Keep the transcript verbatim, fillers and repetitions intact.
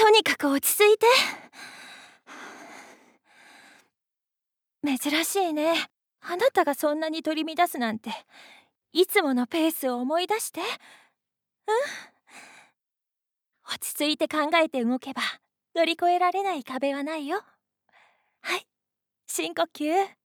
とにかく落ち着いて。珍しいね。あなたがそんなに取り乱すなんて。いつものペースを思い出して。うん。落ち着いて考えて動けば乗り越えられない壁はないよ。はい、深呼吸。